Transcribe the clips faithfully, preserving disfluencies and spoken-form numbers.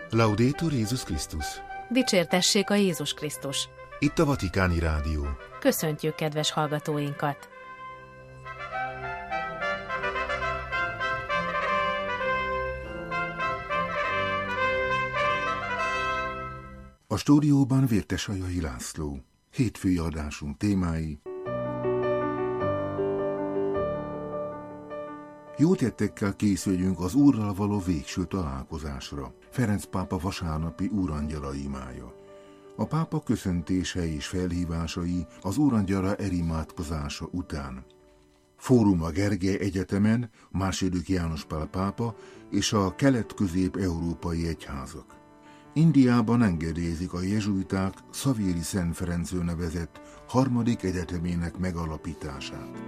Laudetur Jézus Krisztus! Dicsértessék a Jézus Krisztus! Itt a Vatikáni Rádió. Köszöntjük kedves hallgatóinkat! A stúdióban Vértesajai László. Hétfői adásunk témái: jó tettekkel készüljünk az Úrral való végső találkozásra. Ferenc pápa vasárnapi úrangyala imája. A pápa köszöntése és felhívásai az úrangyala erimádkozása után. Fórum a Gergely Egyetemen, második János Pál pápa és a kelet-közép-európai egyházak. Indiában engedélyezik a jezsuiták Szavéri Szent Ferencről nevezett harmadik egyetemének megalapítását.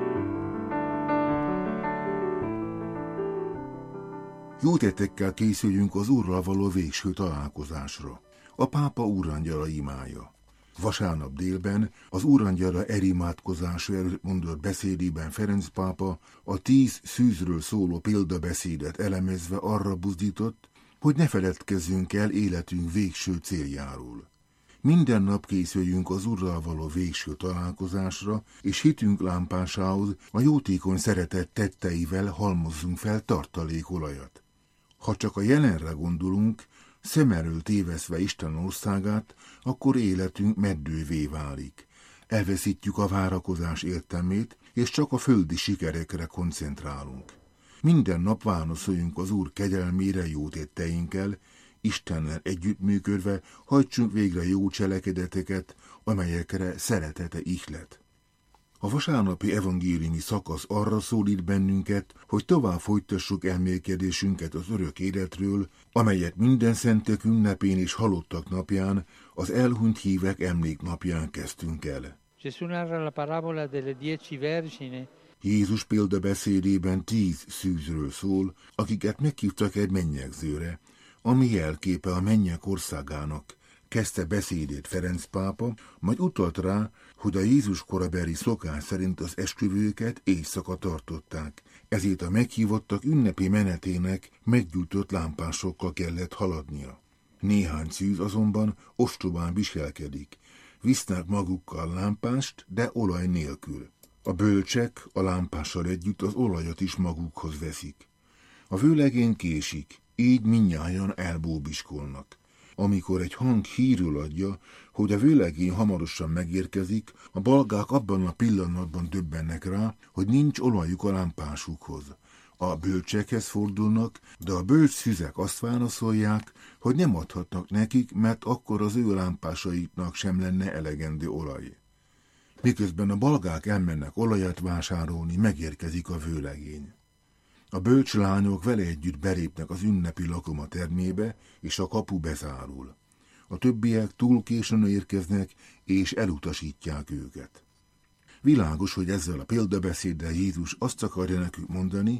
Jó tettekkel készüljünk az Úrral való végső találkozásra. A pápa úrangyala imája. Vasárnap délben az úrangyala erimádkozása előtt mondott beszédében Ferenc pápa a tíz szűzről szóló példabeszédet elemezve arra buzdított, hogy ne feledkezzünk el életünk végső céljáról. Minden nap készüljünk az Urral való végső találkozásra, és hitünk lámpásához a jótékony szeretet tetteivel halmozzunk fel tartalékolajat. Ha csak a jelenre gondolunk, szem elől téveszve Isten országát, akkor életünk meddővé válik. Elveszítjük a várakozás értelmét, és csak a földi sikerekre koncentrálunk. Minden nap válaszoljunk az Úr kegyelmére jó tetteinkkel, Istennel együttműködve hajtsunk végre jó cselekedeteket, amelyekre szeretete ihlet. A vasárnapi evangéliumi szakasz arra szólít bennünket, hogy tovább folytassuk elmélkedésünket az örök életről, amelyet minden szentek ünnepén és halottak napján, az elhunyt hívek emléknapján kezdtünk el. Jézus példabeszédében tíz szűzről szól, akiket meghívtak egy mennyegzőre, ami jelképe a mennyek országának. Kezdte beszédét Ferenc pápa, majd utalt rá, hogy a Jézus korabeli szokás szerint az esküvőket éjszaka tartották, ezért a meghívottak ünnepi menetének meggyújtott lámpásokkal kellett haladnia. Néhány szűz azonban ostobán viselkedik, visznek magukkal lámpást, de olaj nélkül. A bölcsek a lámpással együtt az olajat is magukhoz veszik. A vőlegény késik, így mindnyájan elbóbiskolnak. Amikor egy hang hírül adja, hogy a vőlegény hamarosan megérkezik, a balgák abban a pillanatban döbbennek rá, hogy nincs olajuk a lámpásukhoz. A bölcsekhez fordulnak, de a bölcs szüzek azt válaszolják, hogy nem adhatnak nekik, mert akkor az ő lámpásaiknak sem lenne elegendő olaj. Miközben a balgák elmennek olajat vásárolni, megérkezik a vőlegény. A bölcs lányok vele együtt belépnek az ünnepi lakoma termébe, és a kapu bezárul. A többiek túl későn érkeznek, és elutasítják őket. Világos, hogy ezzel a példabeszéddel Jézus azt akarja nekünk mondani,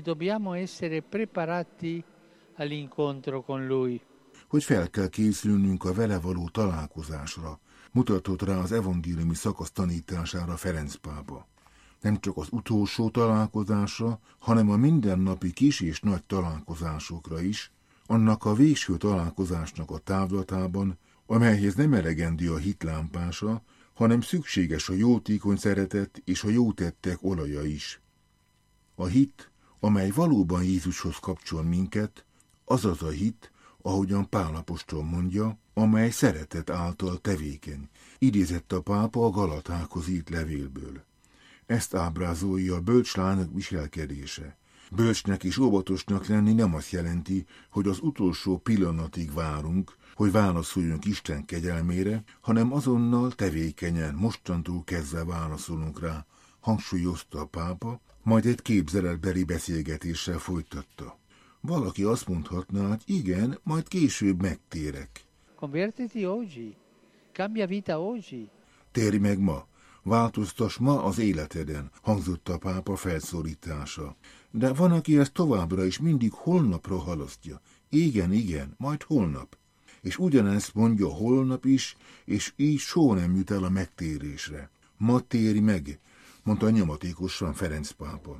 hogy fel kell készülnünk a vele való találkozásra, mutatott rá az evangéliumi szakasz tanítására Ferenc pápa. Nem csak az utolsó találkozásra, hanem a mindennapi kis és nagy találkozásokra is, annak a végső találkozásnak a távlatában, amelyhez nem elegendő a hit lámpása, hanem szükséges a jótékony szeretet és a jó tettek olaja is. A hit, amely valóban Jézushoz kapcsol minket, azaz a hit, ahogyan Pál apostol mondja, amely szeretet által tevékeny, idézett a pápa a Galatákhoz írt levélből. Ezt ábrázolja a bölcs lányok viselkedése. Bölcsnek és óvatosnak lenni nem azt jelenti, hogy az utolsó pillanatig várunk, hogy válaszoljunk Isten kegyelmére, hanem azonnal tevékenyen, mostantól kezdve válaszolunk rá, hangsúlyozta a pápa, majd egy képzeletbeli beszélgetéssel folytatta. Valaki azt mondhatná, hogy igen, majd később megtérek. Convertiti oggi. Cambia vita oggi. Térj meg ma. Változtass ma az életeden, hangzott a pápa felszólítása. De van, aki ezt továbbra is mindig holnapra halasztja. Igen, igen, majd holnap. És ugyanezt mondja holnap is, és így soha nem jut el a megtérésre. Ma térj meg, mondta nyomatékosan Ferenc pápa.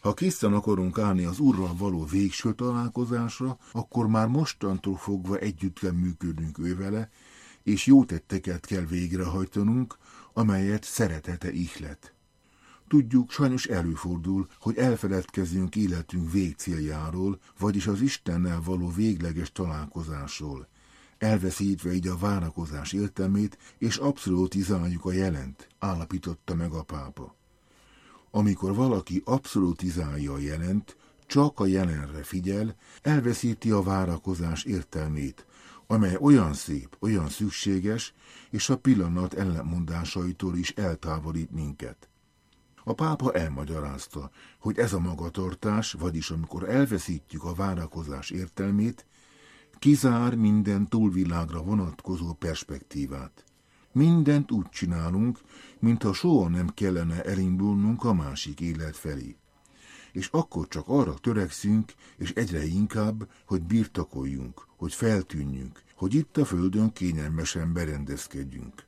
Ha készen akarunk állni az Úrral való végső találkozásra, akkor már mostantól fogva együtt kell működnünk ővele, és jó tetteket kell végrehajtanunk, amelyet szeretete ihlet. Tudjuk, sajnos előfordul, hogy elfeledkezzünk életünk végcéljáról, vagyis az Istennel való végleges találkozásról, elveszítve így a várakozás értelmét, és abszolutizáljuk a jelent, állapította meg a pápa. Amikor valaki abszolutizálja a jelent, csak a jelenre figyel, elveszíti a várakozás értelmét, amely olyan szép, olyan szükséges, és a pillanat ellenmondásaitól is eltávolít minket. A pápa elmagyarázta, hogy ez a magatartás, vagyis amikor elveszítjük a várakozás értelmét, kizár minden túlvilágra vonatkozó perspektívát. Mindent úgy csinálunk, mintha soha nem kellene elindulnunk a másik élet felé. És akkor csak arra törekszünk, és egyre inkább, hogy birtokoljunk, hogy feltűnjünk, hogy itt a földön kényelmesen berendezkedjünk.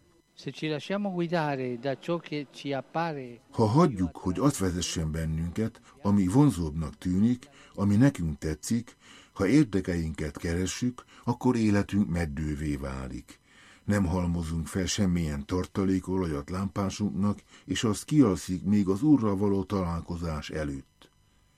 Ha hagyjuk, hogy azt vezessen bennünket, ami vonzóbbnak tűnik, ami nekünk tetszik, ha érdekeinket keressük, akkor életünk meddővé válik. Nem halmozunk fel semmilyen tartalékolajat lámpásunknak, és az kialszik még az Úrral való találkozás előtt.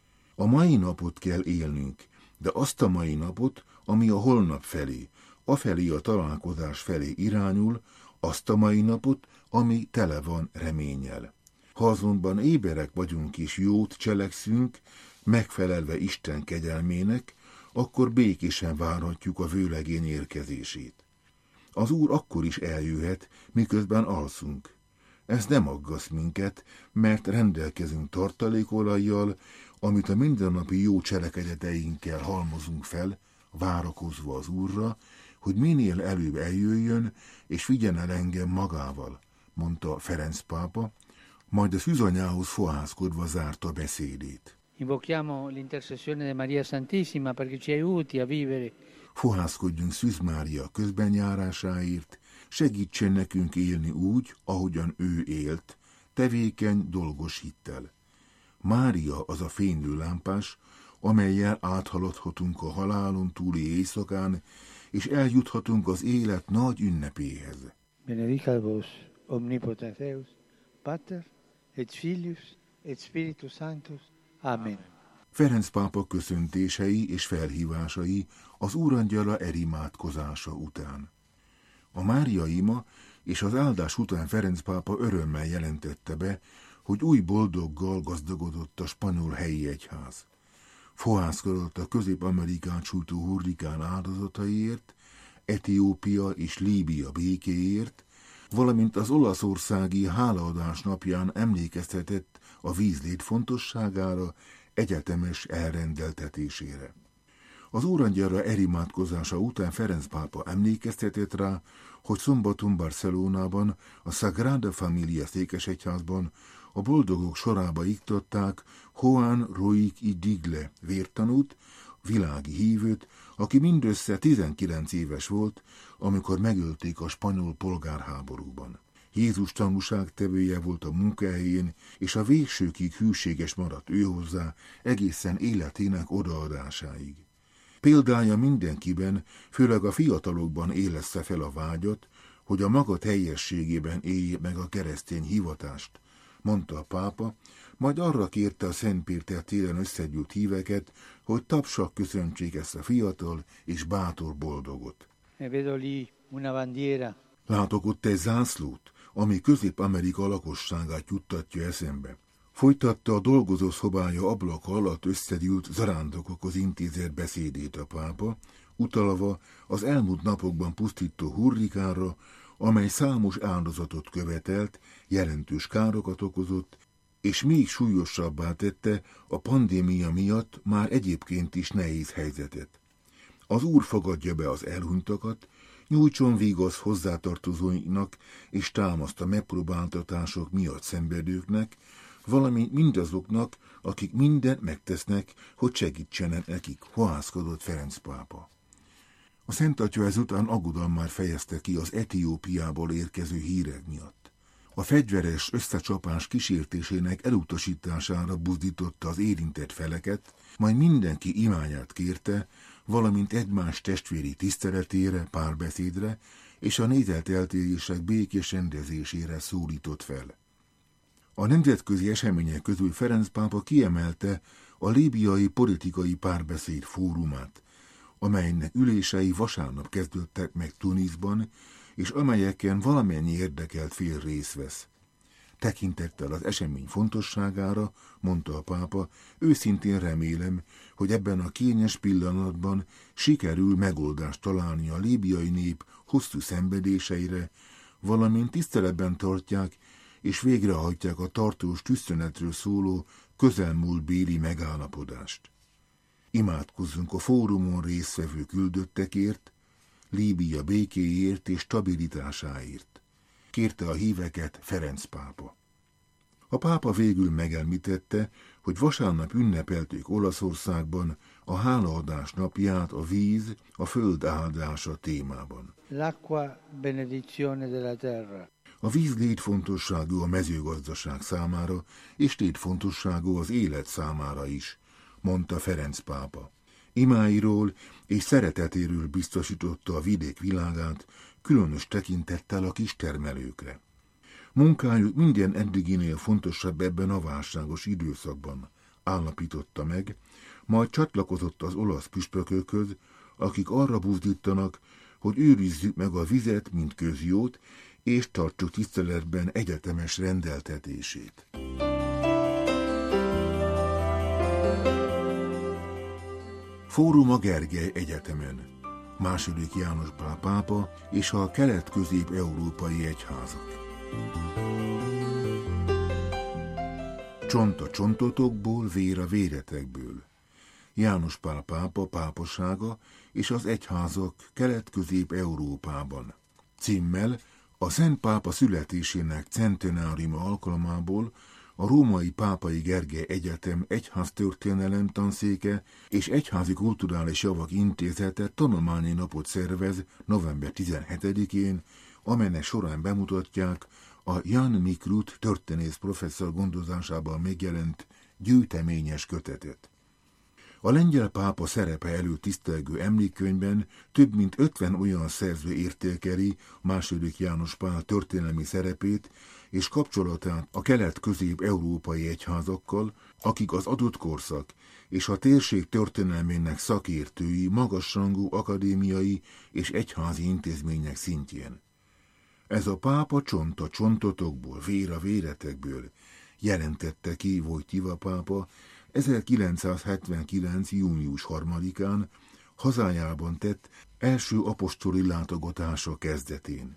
A mai napot kell élnünk, de azt a mai napot, ami a holnap felé, afelé a találkozás felé irányul, azt a mai napot, ami tele van reménnyel. Ha azonban éberek vagyunk és jót cselekszünk, megfelelve Isten kegyelmének, akkor békésen várhatjuk a vőlegény érkezését. Az Úr akkor is eljöhet, miközben alszunk. Ez nem aggaszt minket, mert rendelkezünk tartalékolajjal, amit a mindennapi jó cselekedeteinkkel halmozunk fel, várakozva az Úrra, hogy minél előbb eljöjjön, és vigyen el engem magával, mondta Ferenc pápa, majd a szűzanyához fohászkodva zárta beszédét. Invochiamo l'intercessione di Maria Santissima perché ci aiuti a vivere. Fohászkodjunk Szűz Mária közbenjárásáért, segítsen nekünk élni úgy, ahogyan ő élt, tevékeny, dolgos hittel. Mária az a fénylő lámpás, amellyel áthaladhatunk a halálon túli éjszakán, és eljuthatunk az élet nagy ünnepéhez. Benedicat vos omnipotens Deus, Pater et Filius et Spiritus Sanctus. Amen. Ferenc pápa köszöntései és felhívásai az Úrangyala erimádkozása után. A Mária ima és az áldás után Ferenc pápa örömmel jelentette be, hogy új boldoggal gazdagodott a spanyol helyi egyház. Fohászkodott a Közép-Amerikán sújtó hurrikán áldozataiért, Etiópia és Líbia békéért, valamint az olaszországi hálaadás napján emlékeztetett a vízlét fontosságára, egyetemes elrendeltetésére. Az Úrangyala erimádkozása után Ferenc pápa emlékeztetett rá, hogy szombaton Barcelonában, a Sagrada Familia székesegyházban a boldogok sorába iktatták Juan Ruiz y Digle vértanút, világi hívőt, aki mindössze tizenkilenc éves volt, amikor megölték a spanyol polgárháborúban. Jézus tanúságtevője volt a munkahelyén, és a végsőkig hűséges maradt őhozzá egészen életének odaadásáig. Példája mindenkiben, főleg a fiatalokban élessze fel a vágyat, hogy a maga teljességében élje meg a keresztény hivatást, mondta a pápa, majd arra kérte a Szent Péter téren összegyűlt híveket, hogy tapsak köszöntsék ezt a fiatal és bátor boldogot. Látok ott egy zászlót, ami Közép-Amerika lakosságát juttatja eszembe. Folytatta a dolgozószobája ablaka alatt összegyűlt zarándokokhoz intézett beszédét a pápa, utalva az elmúlt napokban pusztító hurrikánra, amely számos áldozatot követelt, jelentős károkat okozott, és még súlyosabbá tette a pandémia miatt már egyébként is nehéz helyzetet. Az Úr fogadja be az elhunytakat, nyújtson vigaszt hozzátartozóinknak, és támaszt a megpróbáltatások miatt szenvedőknek, valamint mindazoknak, akik mindent megtesznek, hogy segítsenek nekik, fohászkodott Ferenc pápa. A Szent Atya ezután aggodalmát fejezte ki az Etiópiából érkező hírek miatt. A fegyveres összecsapás kísértésének elutasítására buzdította az érintett feleket, majd mindenki imányát kérte, valamint egymás testvéri tiszteletére, párbeszédre és a nézeteltérések békés rendezésére szólított fel. A nemzetközi események közül Ferenc pápa kiemelte a líbiai politikai párbeszéd fórumát, amelynek ülései vasárnap kezdődtek meg Tunisban, és amelyeken valamennyi érdekelt fél részt vesz. Tekintettel az esemény fontosságára, mondta a pápa, őszintén remélem, hogy ebben a kényes pillanatban sikerül megoldást találni a líbiai nép hosszú szenvedéseire, valamint tiszteletben tartják és végrehajtják a tartós tűzszünetről szóló közelmúltbéli megállapodást. Imádkozzunk a fórumon résztvevő küldöttekért, Líbia békéért és stabilitásáért, kérte a híveket Ferenc pápa. A pápa végül megemlítette, hogy vasárnap ünnepelték Olaszországban a hálaadás napját a víz, a föld áldása témában. L'acqua benedizione della terra. A víz létfontosságú a mezőgazdaság számára, és létfontosságú az élet számára is, mondta Ferenc pápa. Imáiról és szeretetéről biztosította a vidék világát, különös tekintettel a kistermelőkre. Munkájuk minden eddiginél fontosabb ebben a válságos időszakban, állapította meg, majd csatlakozott az olasz püspökökhöz, akik arra buzdítanak, hogy őrizzük meg a vizet, mint közjót, és tartsuk tiszteletben egyetemes rendeltetését. Fórum a Gergely Egyetemen, második János Pál pápa és a kelet-közép-európai egyházak. Csont a csontotokból, vér a véretekből. János Pál pápa pápasága és az egyházak Kelet-Közép-Európában. Címmel a Szent Pápa születésének centenáriuma alkalmából a Római Pápai Gergely Egyetem egyháztörténelem tanszéke és Egyházi Kulturális Javak Intézete tanulmányi napot szervez november tizenhetedikén, amelynek során bemutatják a Jan Mikrut történész professzor gondozásában megjelent gyűjteményes kötetet. A lengyel pápa szerepe előtt tisztelgő emlékkönyvben több mint ötven olyan szerző értékeli második János Pál történelmi szerepét és kapcsolatát a kelet-közép-európai egyházakkal, akik az adott korszak és a térség történelmének szakértői magasrangú akadémiai és egyházi intézmények szintjén. Ez a pápa csont a csontotokból, vér a véretekből, jelentette ki Wojtyła pápa ezerkilencszázhetvenkilenc. június harmadikán hazájában tett első apostoli látogatása kezdetén.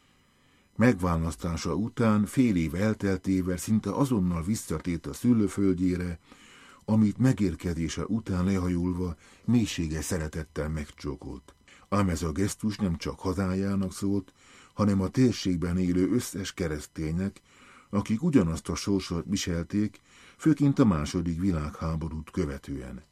Megválasztása után fél év elteltével szinte azonnal visszatért a szülőföldjére, amit megérkezése után lehajolva mélységes szeretettel megcsókolt. Ám ez a gesztus nem csak hazájának szólt, hanem a térségben élő összes kereszténynek, akik ugyanazt a sorsot viselték, főként a második világháborút követően.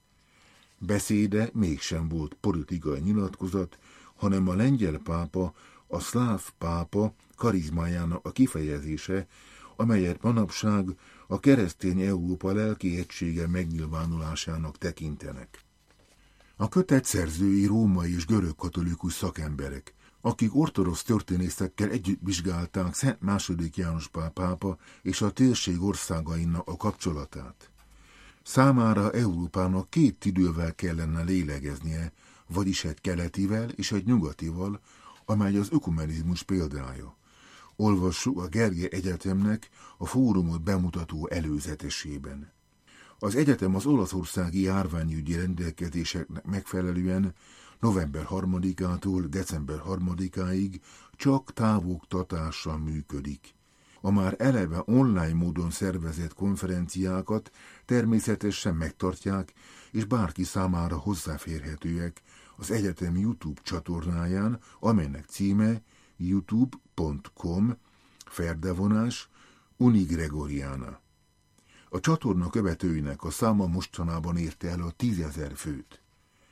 Beszéde mégsem volt politikai nyilatkozat, hanem a lengyel pápa, a szláv pápa karizmájának a kifejezése, amelyet manapság a keresztény Európa lelki egysége megnyilvánulásának tekintenek. A kötet szerzői római és görög katolikus szakemberek, akik ortodox történészekkel együtt vizsgálták Szent második János Pál pápa és a térség országainak a kapcsolatát. Számára Európának két idővel kellene lélegeznie, vagyis egy keletivel és egy nyugatival, amely az ökumenizmus példája. Olvassuk a Gergely Egyetemnek a fórumot bemutató előzetesében. Az egyetem az olaszországi járványügyi rendelkezéseknek megfelelően november harmadikától december harmadikáig csak távoktatással működik. A már eleve online módon szervezett konferenciákat természetesen megtartják, és bárki számára hozzáférhetőek az egyetem YouTube csatornáján, amelynek címe youtube pont com ferdevonás Uni Gregoriana. A csatorna követőinek a száma mostanában érte el a tízezer főt.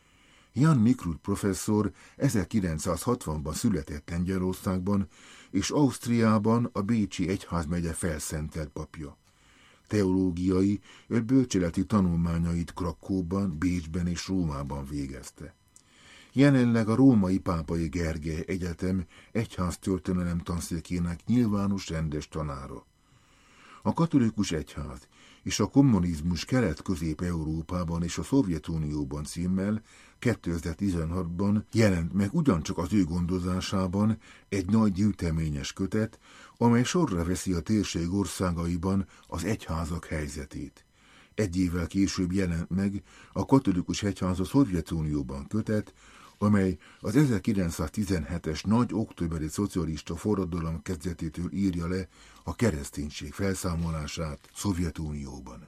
Jan Mikrut professzor ezerkilencszázhatvanban született Lengyelországban, és Ausztriában a bécsi egyházmegye felszentelt papja. Teológiai, bölcseleti tanulmányait Krakóban, Bécsben és Rómában végezte. Jelenleg a Római Pápai Gergely Egyetem egyháztörténelem tanszékének nyilvános rendes tanára. A katolikus egyház és a kommunizmus Kelet-Közép-Európában és a Szovjetunióban címmel kétezer-tizenhatban jelent meg ugyancsak az ő gondozásában egy nagy gyűjteményes kötet, amely sorra veszi a térség országaiban az egyházak helyzetét. Egy évvel később jelent meg a katolikus egyház a Szovjetunióban kötet, amely az ezerkilencszáztizenhetes nagy októberi szocialista forradalom kezdetétől írja le a kereszténység felszámolását Szovjetunióban.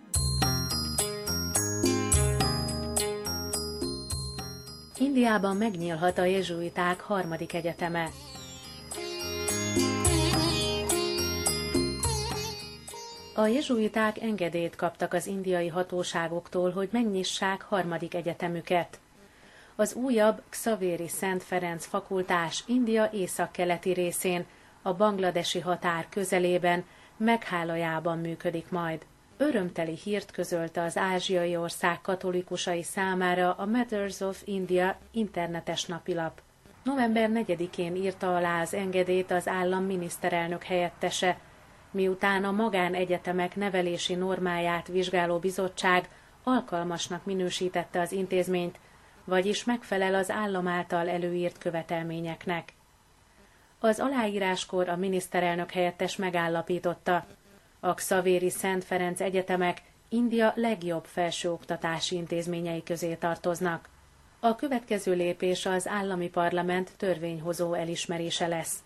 Indiában megnyílhat a jezsuiták harmadik egyeteme. A jezsuiták engedélyt kaptak az indiai hatóságoktól, hogy megnyissák harmadik egyetemüket. Az újabb Xavéri Szent Ferenc fakultás India északkeleti részén, a bangladesi határ közelében, Meghállajában működik majd. Örömteli hírt közölte az ázsiai ország katolikusai számára a Matters of India internetes napilap. november negyedikén írta alá az engedélyt az állam miniszterelnök helyettese, miután a magánegyetemek nevelési normáját vizsgáló bizottság alkalmasnak minősítette az intézményt, vagyis megfelel az állam által előírt követelményeknek. Az aláíráskor a miniszterelnök helyettes megállapította, a Xavéri Szent Ferenc egyetemek India legjobb felsőoktatási intézményei közé tartoznak. A következő lépés az állami parlament törvényhozó elismerése lesz.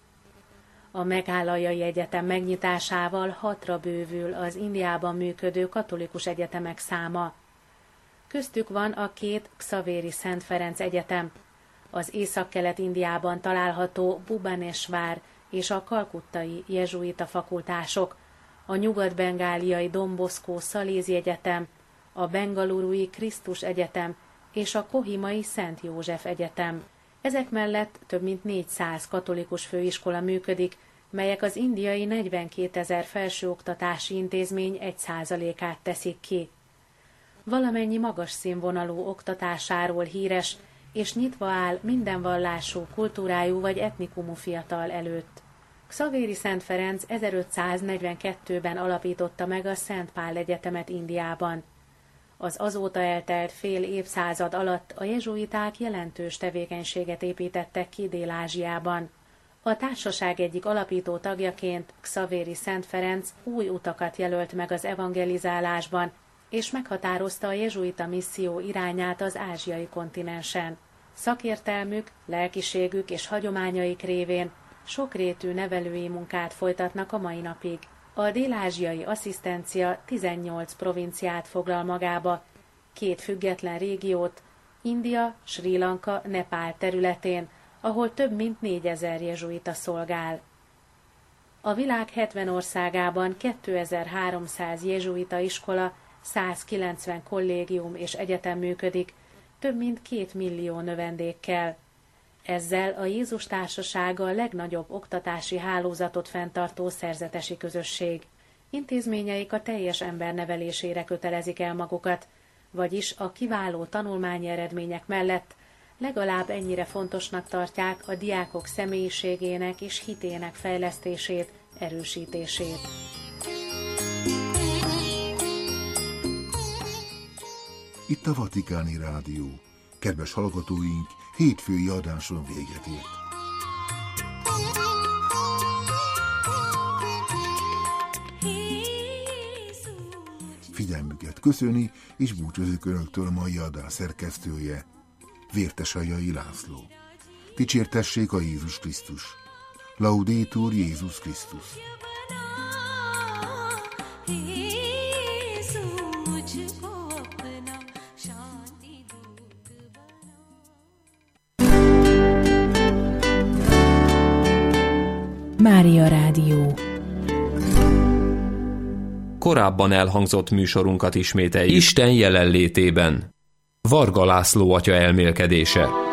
A Meghállajai Egyetem megnyitásával hatra bővül az Indiában működő katolikus egyetemek száma. Köztük van a két Xavéri Szent Ferenc egyetem, az Északkelet-Indiában található Bhubaneswar és a kalkuttai jezsuita fakultások, a nyugat-bengáliai Don Bosco Szalézi Egyetem, a bengalurui Krisztus Egyetem és a kohimai Szent József Egyetem. Ezek mellett több mint négyszáz katolikus főiskola működik, melyek az indiai negyvenkétezer felsőoktatási intézmény egy százalékát teszik ki. Valamennyi magas színvonalú oktatásáról híres, és nyitva áll minden vallású, kultúrájú vagy etnikumú fiatal előtt. Xavéri Szent Ferenc ezerötszáznegyvenkettőben alapította meg a Szent Pál Egyetemet Indiában. Az azóta eltelt fél évszázad alatt a jezsuiták jelentős tevékenységet építettek ki Dél-Ázsiában. A társaság egyik alapító tagjaként Xavéri Szent Ferenc új utakat jelölt meg az evangelizálásban, és meghatározta a jezsuita misszió irányát az ázsiai kontinensen. Szakértelmük, lelkiségük és hagyományaik révén sokrétű nevelői munkát folytatnak a mai napig. A dél-ázsiai asszisztencia tizennyolc provinciát foglal magába, két független régiót, India, Srí Lanka, Nepál területén, ahol több mint négyezer jezsuita szolgál. A világ hetven országában kétezer-háromszáz jezsuita iskola, százkilencven kollégium és egyetem működik, több mint két millió növendékkel. Ezzel a Jézus Társasága a legnagyobb oktatási hálózatot fenntartó szerzetesi közösség. Intézményeik a teljes ember nevelésére kötelezik el magukat, vagyis a kiváló tanulmányi eredmények mellett legalább ennyire fontosnak tartják a diákok személyiségének és hitének fejlesztését, erősítését. Itt a Vatikáni Rádió. Kedves hallgatóink, hétfői adáson véget ért. Figyelmüket köszöni, és búcsúzik önöktől a mai adás szerkesztője, Vértesajai László. Dicsértessék a Jézus Krisztus. Laudetur Jézus Krisztus. Mária Rádió. Korábban elhangzott műsorunkat ismételjük Isten jelenlétében. Varga László atya elmélkedése.